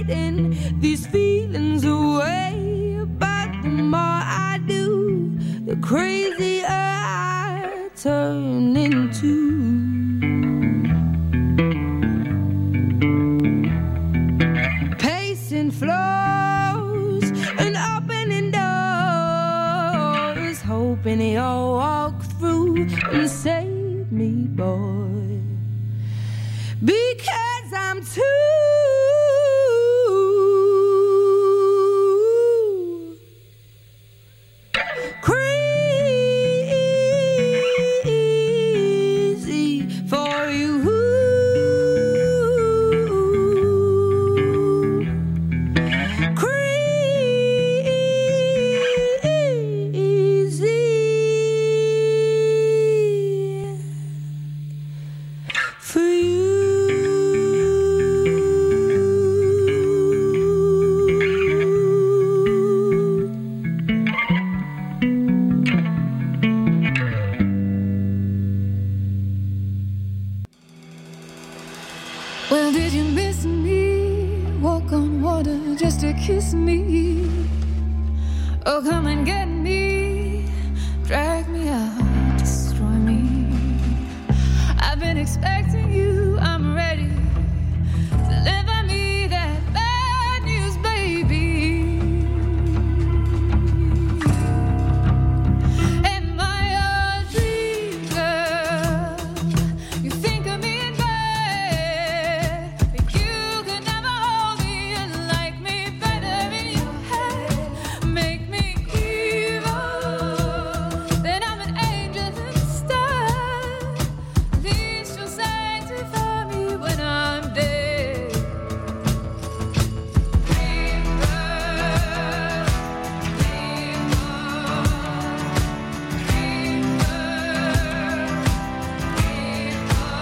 fighting these feelings away. But the more I do, the crazier I turn into. Pacing floors and opening doors, hoping you'll walk through and save me, boy. Because I'm too crazy for you. Well, did you miss me? Walk on water just to kiss me. Oh, come and get me. Drag me out, destroy me. I've been expecting you, I'm ready. Deliver me that bad news, baby. Am I a dream girl? You think of me in bed, but you could never hold me and like me better in your head. Make me evil, then I'm an angel instead. At least you'll sanctify me when I'm dead. Dream girl, dream girl, dream girl, dream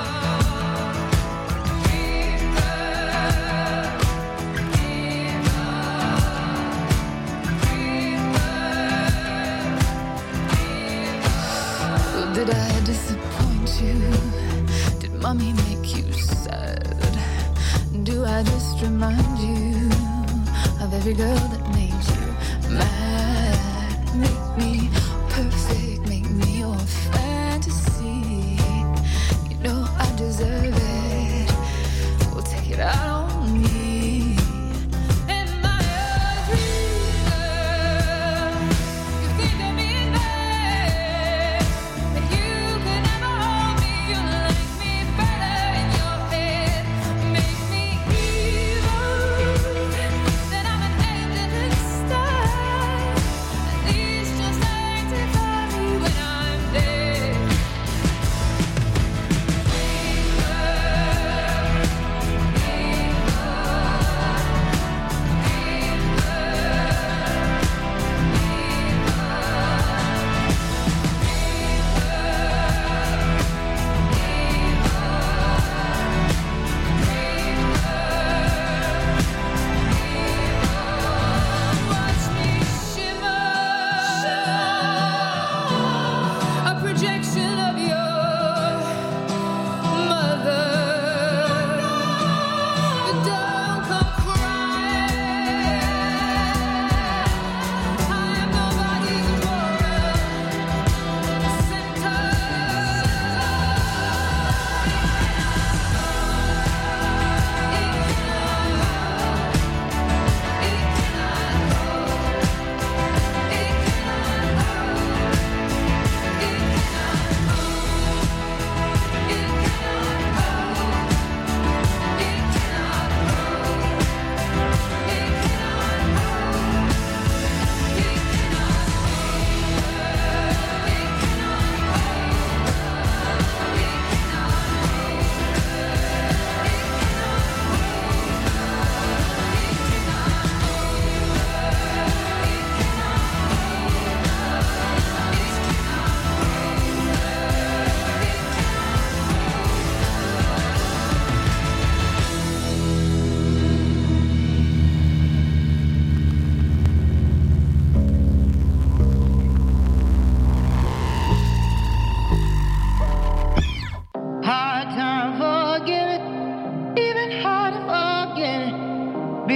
girl. Did I disappoint you? Did mommy make you sad? Do I just remind you of every girl that made you mad? Make me perfect, make me your fantasy. You know I deserve it. We'll take it out on me. Am I a dream girl? You think of me in bed, but you could never hold me. You like me better in your head. Make me evil, then I'm an angel instead. At least you'll sanctify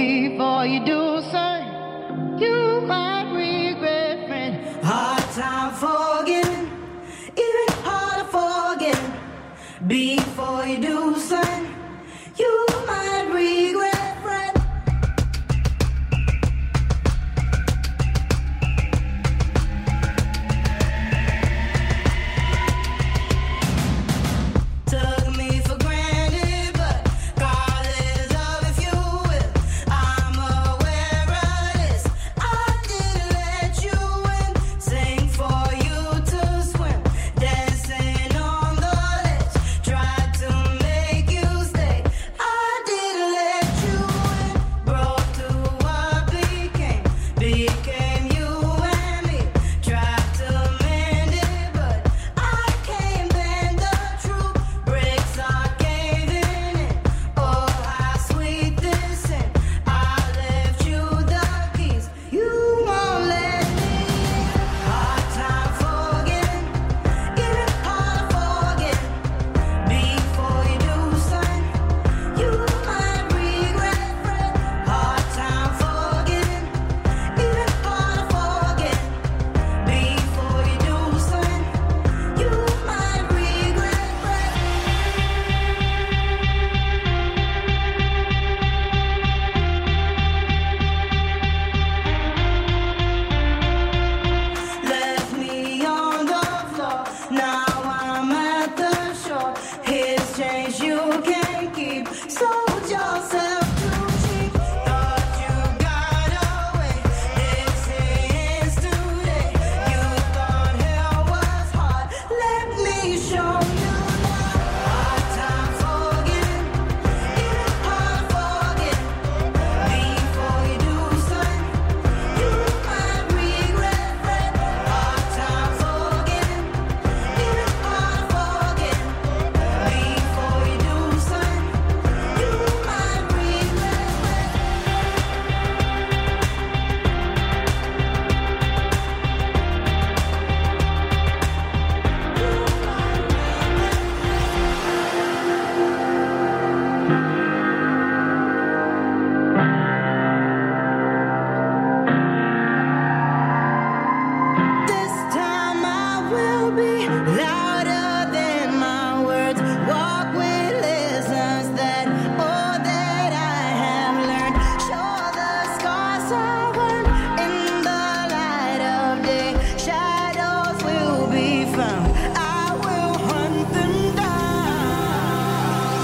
before you do, son, you might regret, friend. Hard time forgetting, even harder forgetting. Before you do, son, you might regret, friend. Took me for granted, but call it love if you will. I'm aware of this. I didn't let you in. Sing for you to swim, dancing on the ledge. Tried to make you stay. I didn't let you in. Broke to what became you and me. Tried to mend it, but I can't bend the truth. Bricks are caving in. Oh, how sweet this is. I left you the keys. You won't let me in. Hard time forgetting, even harder forgetting. Before you do, son, you might regret, friend. Hard time forgetting, even harder forgetting. Before you do, son, you might regret, friend. Left me on the floor, now I'm at the shore. His change you can't keep, sold yourself too cheap. Thought you got away, this is today. You thought hell was hard, let me show you now. Hard time forgetting, even hard forgetting. Before you do, son, you might regret, friend. Hard time forgetting, even hard forgetting. Before you do, son, you might regret, friend. This time I will be louder than my words. Walk with lessons that all that I have learned. Show the scars I earned in the light of day. Shadows will be found. I will hunt them down.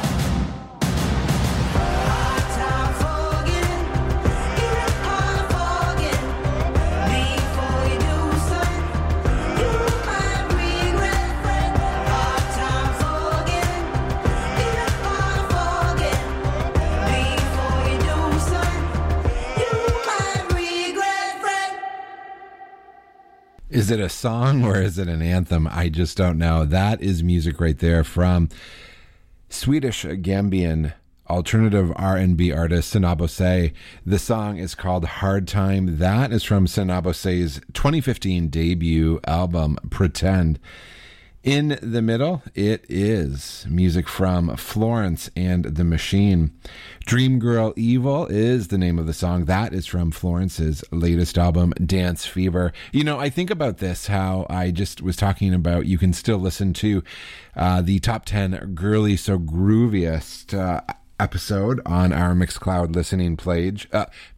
Hard time forgetting, even hard forgetting. Before you do, son, you might regret, friend. Hard time forgetting, even hard forgetting. Before you do, son, you might regret, friend. Is it a song or is it an anthem? I just don't know. That is music right there from Swedish Gambian alternative R&B artist Sinabose. The song is called Hard Time. That is from Sinabose's 2015 debut album, Pretend. In the middle, it is music from Florence and the Machine. Dream Girl Evil is the name of the song. That is from Florence's latest album, Dance Fever. You know, I think about this, how I just was talking about, you can still listen to the top 10 girly so grooviest episode on our Mixcloud listening page.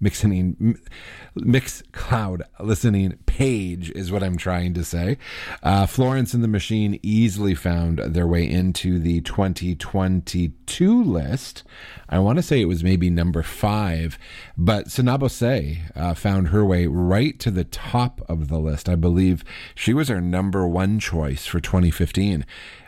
Mixcloud listening page is what I'm trying to say. Florence and the Machine easily found their way into the 2022 list. I want to say it was maybe number 5, but Sinabose found her way right to the top of the list. I believe she was our number 1 choice for 2015.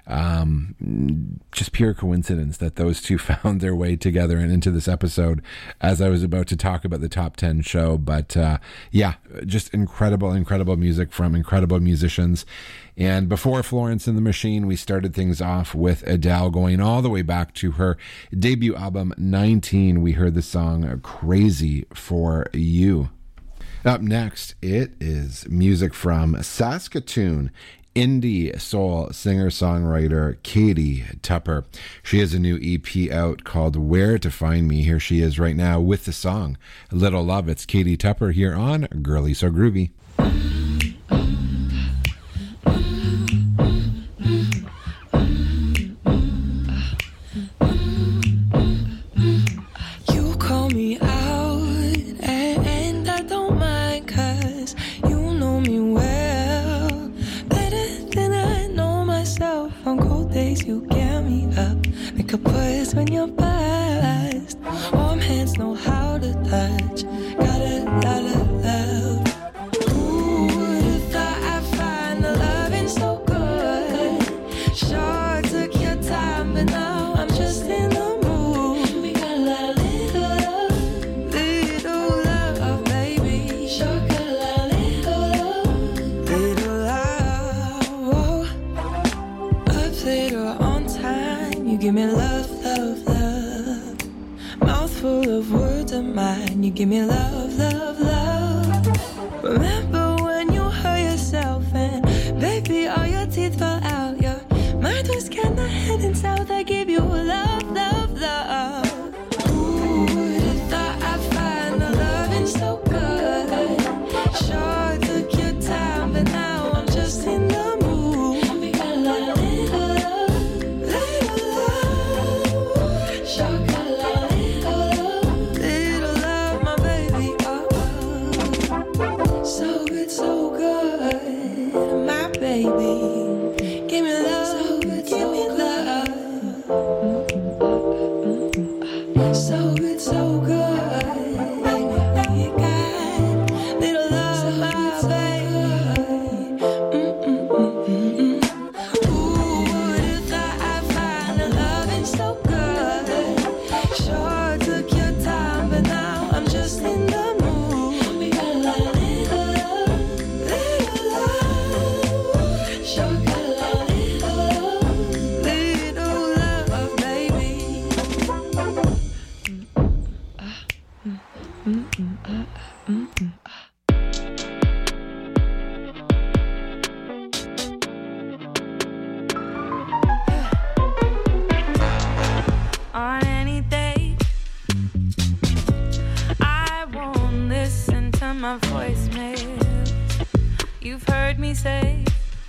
Just pure coincidence that those two found their way together and into this episode as I was about to talk about the top 10 show. But yeah, just incredible music from incredible musicians. And before Florence and the Machine, we started things off with Adele, going all the way back to her debut album 19. We heard the song Crazy for You. Up next, it is music from Saskatoon indie soul singer-songwriter Katie Tupper. She has a new EP out called Where to Find Me. Here she is right now with the song Little Love. It's Katie Tupper here on Girly So Groovy. You call me out, and I don't mind, 'cause you know me well, better than I know myself. On cold days you get me up, make a buzz when you're buzzed. Warm hands know how to touch, got a lot of love. Who would've thought I'd find the loving so good? Sure took your time, but now I'm just in the mood. We got a lot of little love, baby. Sure got a lot of little love. Up later on time, you give me love, love, love. Mouthful of words of mine, you give me love, love, love. Remember when you hurt yourself and baby all your teeth fell out. Your mind was kinda heading south. I gave you love, love, love. Who would've thought I'd find the loving so good? Sure took your time, but now I'm just in the mood. We got a lot of little love. Sure got a lot of little love, my baby. Oh, so good, my baby. Give me love, give me love. So good, so good, baby. You got little love, my baby. Who would've thought I'd find the loving so good? Sure took your time, but now I'm just in the mood. We got a lot of little love. Sure got a lot of little love, baby. On any day, I won't listen to my voicemail. You've heard me say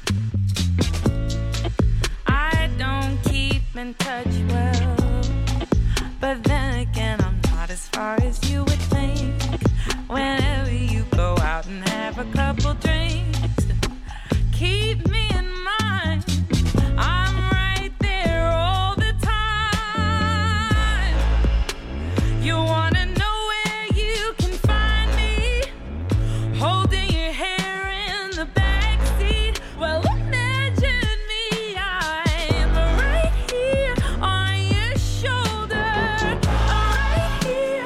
I don't keep in touch well, but then again I'm not as far as you would think. Whenever you go out and have a couple drinks, keep me in mind. I'm right there all the time. You wanna know where you can find me? Holding your hair in the backseat. Well, imagine me, I'm right here on your shoulder. Right here,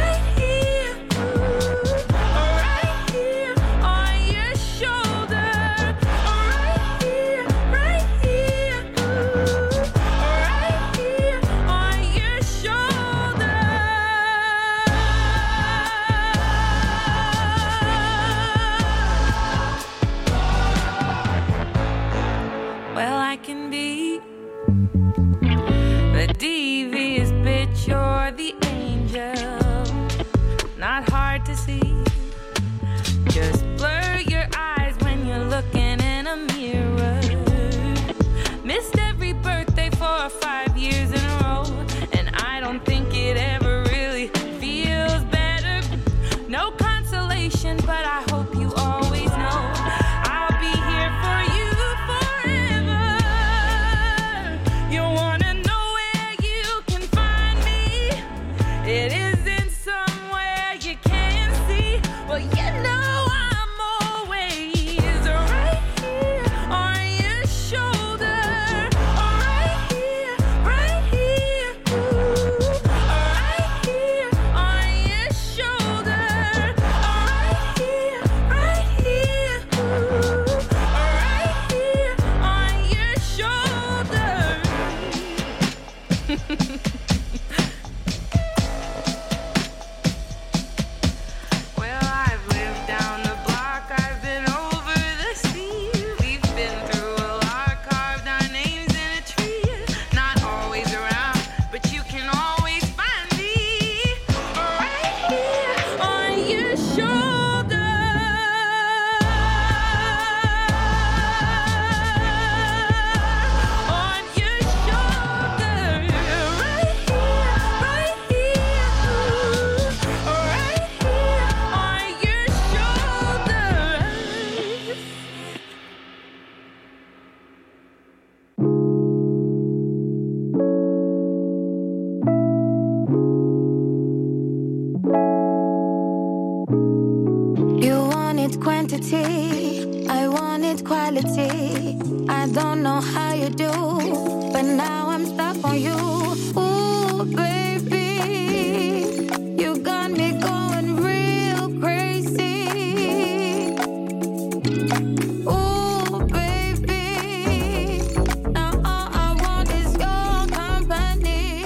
ooh. Right here on your shoulder. Right here, ooh. Right here on your shoulder. Well, I can be the devious bitch or the angel. Not hard to see. Just blur your eyes when you're looking in a mirror. Missed every birthday 4 or 5 years in a row, and I don't think it ever really feels better. No consolation, but I hope you always know I'll be here for you forever. You wanna know where you can find me? It isn't somewhere you can't see. wanted quantity, I wanted quality. I don't know how you do, but now I'm stuck on you. Ooh, baby, you got me going real crazy. Ooh, baby, now all I want is your company.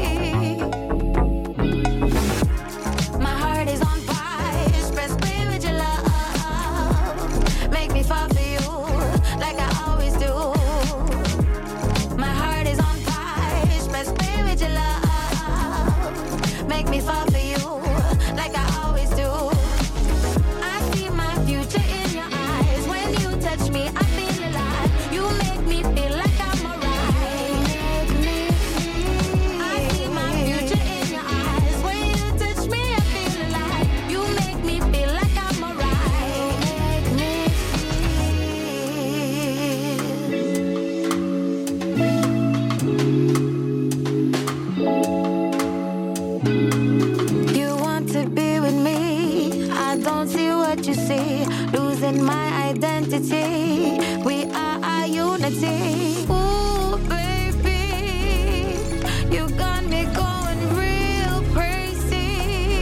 My heart is on fire, express me with your love. Make me fall for you like I always do. My heart is on fire, express me with your love. Make me fall for you like I always do. I see my future in your eyes. When you touch me, I feel alive. You make me feel like I'm alright. I see my future in your eyes. When you touch me, I feel alive. You make me feel like I'm alright. You want to be with me, I don't see what you see. Losing my identity, we are our unity. Ooh, baby, you got me going real crazy.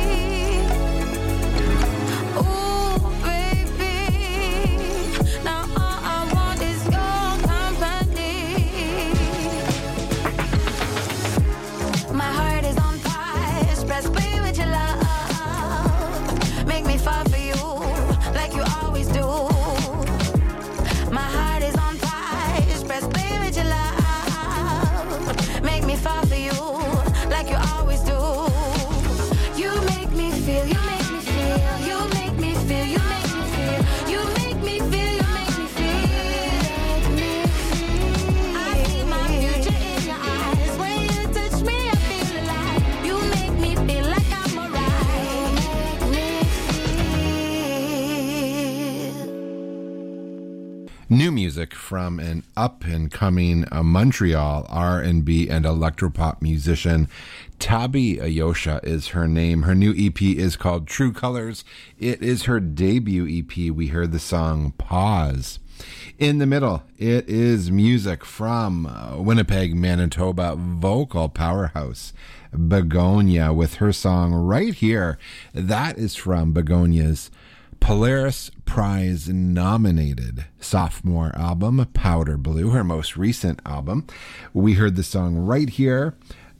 Ooh, baby, now all I want is your company. My heart is on fire, express me with your love. Make me fall for you like you always do. My heart is on fire, express me with your love. Make me fall for you like you always do. You make me feel, you make me feel, you make me feel, you make me feel, you make me feel, you make me feel. I see my future in your eyes. When you touch me, I feel alive. You make me feel like I'm alright. New music from an up-and-coming Montreal R&B and electropop musician. Tabi Ayosha is her name. Her new EP is called True Colors. It is her debut EP. We heard the song Pause. In the middle, it is music from Winnipeg, Manitoba vocal powerhouse Begonia with her song Right Here. That is from Begonia's Polaris Prize nominated sophomore album, Powder Blue, her most recent album. We heard the song Right Here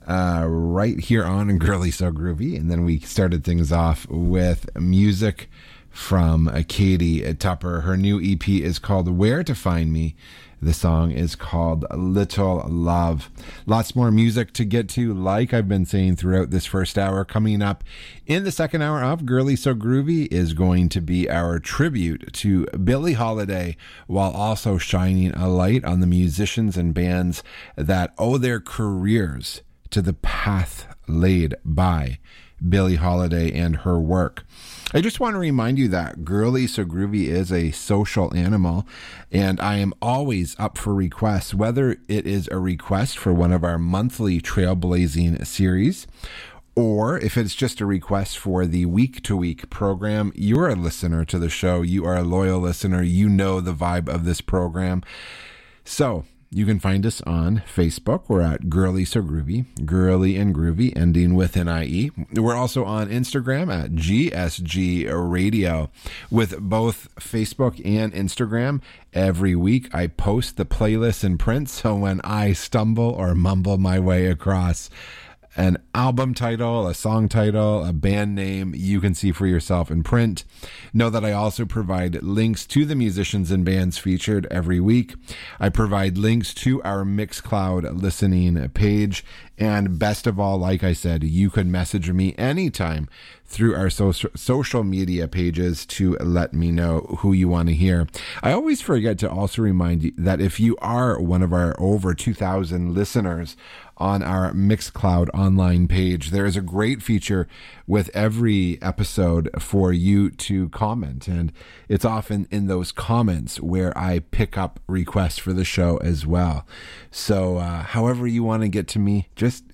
on Girly So Groovy, and then we started things off with music from Katie Tupper. Her new EP is called Where to Find Me. The song is called Little Love. Lots more music to get to, like I've been saying throughout this first hour. Coming up in the second hour of Girly So Groovy is going to be our tribute to Billie Holiday, while also shining a light on the musicians and bands that owe their careers to the path laid by Billie Holiday and her work. I just want to remind you that Girly So Groovy is a social animal, and I am always up for requests, whether it is a request for one of our monthly Trailblazing series, or if it's just a request for the week-to-week program. You're a listener to the show. You are a loyal listener. You know the vibe of this program. So you can find us on Facebook. We're at Girly So Groovy, Girly and Groovy, ending with an IE. We're also on Instagram at GSG Radio. With both Facebook and Instagram, every week I post the playlist in print, so when I stumble or mumble my way across an album title, a song title, a band name, you can see for yourself in print. Know that I also provide links to the musicians and bands featured every week. I provide links to our Mixcloud listening page. And best of all, like I said, you can message me anytime through our social media pages to let me know who you want to hear. I always forget to also remind you that if you are one of our over 2,000 listeners on our Mixcloud online page, there is a great feature with every episode for you to comment. And it's often in those comments where I pick up requests for the show as well. So however you want to get to me, just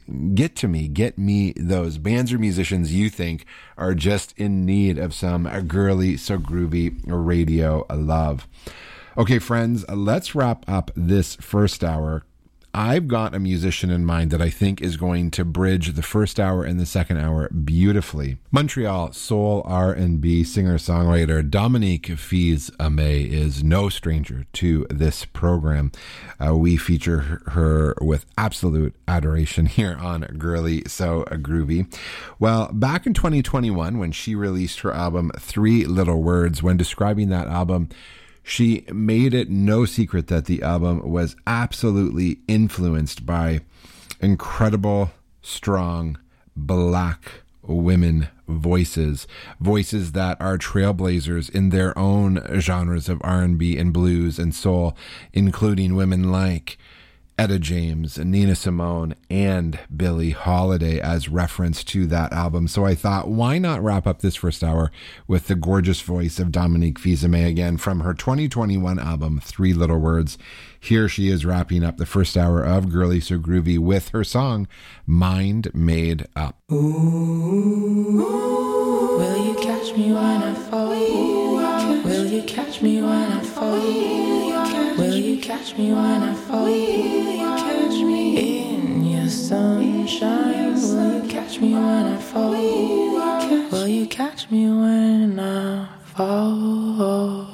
get me those bands or musicians you think are just in need of some girly, so groovy radio love. Okay, friends, let's wrap up this first hour. I've got a musician in mind that I think is going to bridge the first hour and the second hour beautifully. Montreal soul R&B singer-songwriter Dominique Fils-Aimé is no stranger to this program. We feature her with absolute adoration here on Girly So Groovy. Well, back in 2021, when she released her album 3 Little Words, when describing that album, she made it no secret that the album was absolutely influenced by incredible, strong, black women voices that are trailblazers in their own genres of R&B and blues and soul, including women like Etta James, Nina Simone, and Billie Holiday as reference to that album. So I thought, why not wrap up this first hour with the gorgeous voice of Dominique Fils-Aimé again from her 2021 album, 3 Little Words. Here she is wrapping up the first hour of Girly So Groovy with her song, Mind Made Up. Ooh, will you catch me when I fall? Will you catch me when I fall? Will you catch me when I fall? Will you catch me in your sunshine? Will you catch me when I fall? Will you catch me when I fall?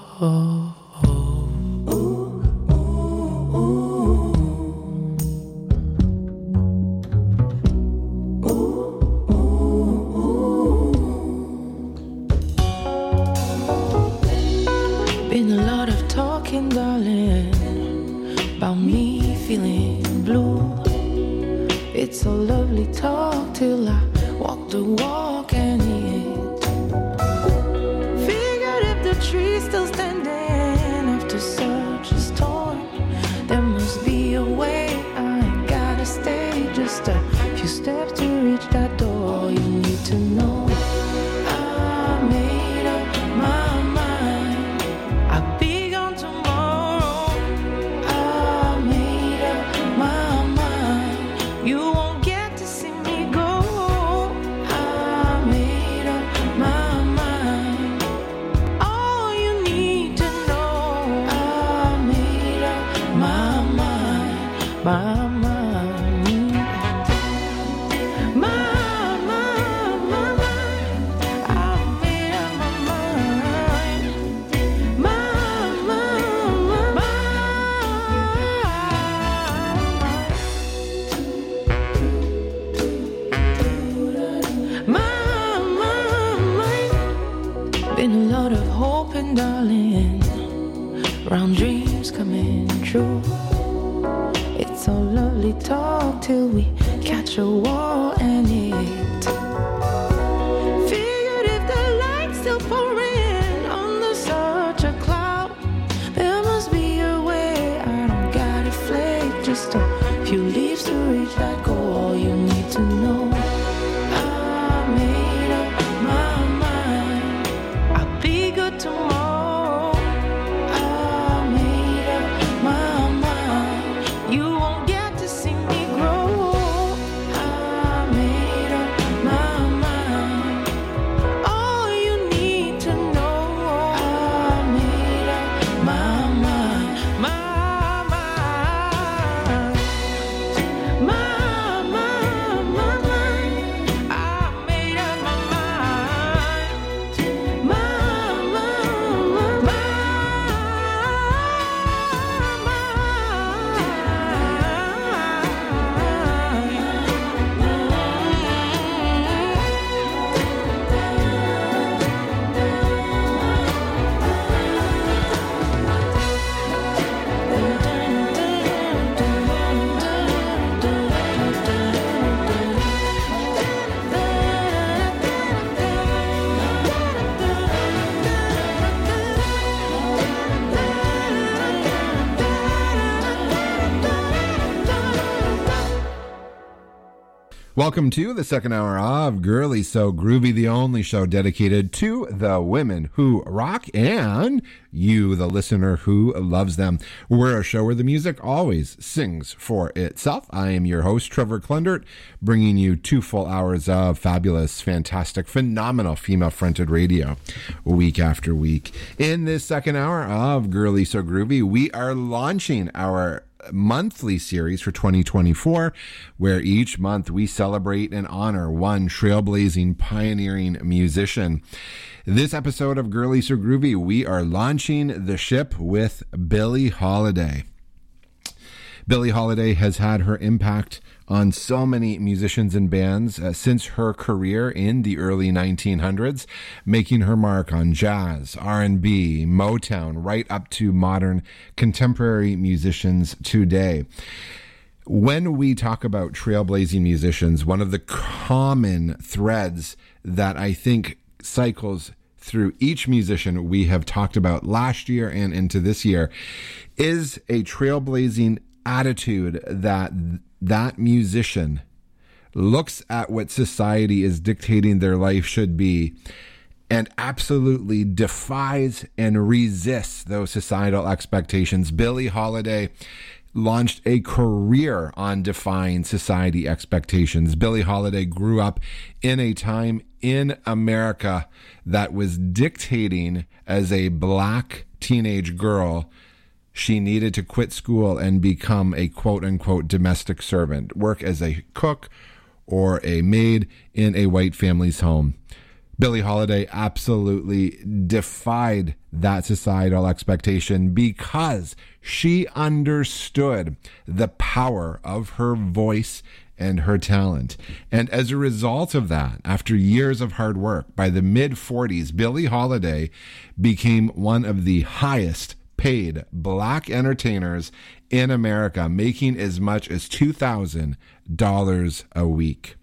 Been a lot of talking, darling, about me feeling blue. It's so lovely talk till I walk the walk and it. Figured if the tree's still standing after such a storm, there must be a way. I ain't gotta stay just a few steps to reach that door. You need to know I made up my mind. I'll be gone tomorrow. I made up my mind. You won't get to see me go. I made up my mind. All you need to know, I made up my mind. My mind. My mind. I made up my mind. My mind. Been a lot of hoping, darling, round dreams coming true. It's so lovely talk till we catch a wall and it. Figured if the light's still pouring under such a cloud, there must be a way. I don't gotta flake, just a few leaves to reach that goal. You need to know I made up my mind. I'll be good tomorrow. I made up my mind. You won't get to see me grow. I made Welcome to the second hour of Girly So Groovy, the only show dedicated to the women who rock and you, the listener who loves them. We're a show where the music always sings for itself. I am your host, Trevor Klundert, bringing you 2 full hours of fabulous, fantastic, phenomenal female-fronted radio week after week. In this second hour of Girly So Groovy, we are launching our monthly series for 2024, where each month we celebrate and honor one trailblazing, pioneering musician. This episode of Girly So Groovy, we are launching the ship with Billie Holiday. Billie Holiday has had her impact on so many musicians and bands since her career in the early 1900s, making her mark on jazz, R&B, Motown, right up to modern contemporary musicians today. When we talk about trailblazing musicians, one of the common threads that I think cycles through each musician we have talked about last year and into this year is a trailblazing attitude that musician looks at what society is dictating their life should be and absolutely defies and resists those societal expectations. Billie Holiday launched a career on defying society expectations. Billie Holiday grew up in a time in America that was dictating, as a black teenage girl, she needed to quit school and become a quote-unquote domestic servant, work as a cook or a maid in a white family's home. Billie Holiday absolutely defied that societal expectation because she understood the power of her voice and her talent. And as a result of that, after years of hard work, by the mid-40s, Billie Holiday became one of the highest paid black entertainers in America, making as much as $2,000 a week.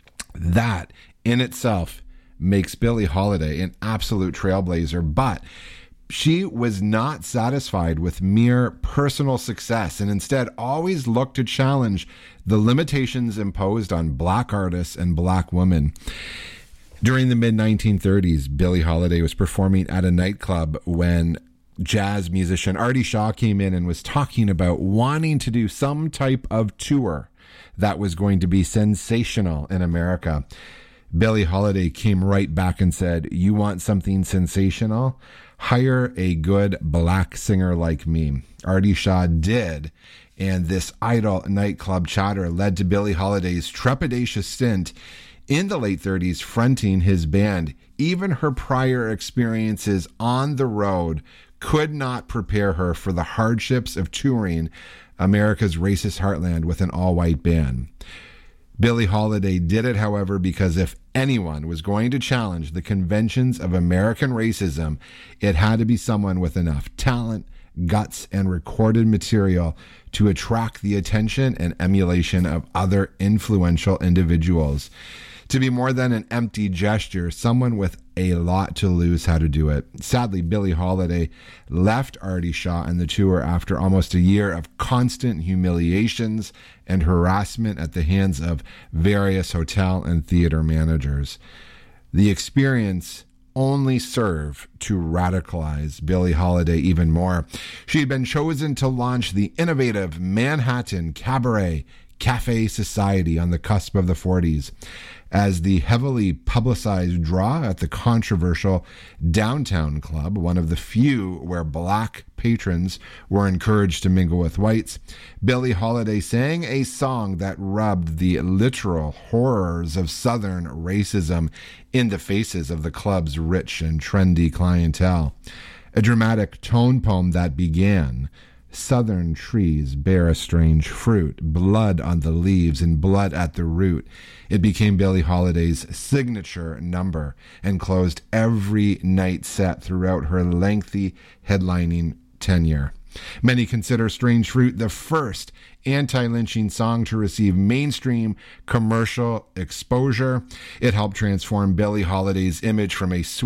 That in itself makes Billie Holiday an absolute trailblazer, but she was not satisfied with mere personal success and instead always looked to challenge the limitations imposed on black artists and black women. During the mid-1930s, Billie Holiday was performing at a nightclub when jazz musician Artie Shaw came in and was talking about wanting to do some type of tour that was going to be sensational in America. Billie Holiday came right back and said, "You want something sensational? Hire a good black singer like me." Artie Shaw did, and this idle nightclub chatter led to Billie Holiday's trepidatious stint in the late 30s fronting his band. Even her prior experiences on the road could not prepare her for the hardships of touring America's racist heartland with an all-white band. Billie Holiday did it, however, because if anyone was going to challenge the conventions of American racism, it had to be someone with enough talent, guts, and recorded material to attract the attention and emulation of other influential individuals. To be more than an empty gesture, someone with a lot to lose had to do it. Sadly, Billie Holiday left Artie Shaw and the tour after almost a year of constant humiliations and harassment at the hands of various hotel and theater managers. The experience only served to radicalize Billie Holiday even more. She had been chosen to launch the innovative Manhattan Cabaret Cafe Society on the cusp of the 40s. As the heavily publicized draw at the controversial Downtown Club, one of the few where black patrons were encouraged to mingle with whites, Billie Holiday sang a song that rubbed the literal horrors of Southern racism in the faces of the club's rich and trendy clientele. A dramatic tone poem that began, "Southern trees bear a strange fruit, blood on the leaves and blood at the root." It became Billie Holiday's signature number and closed every night set throughout her lengthy headlining tenure. Many consider Strange Fruit the first anti-lynching song to receive mainstream commercial exposure. It helped transform Billie Holiday's image from a sweet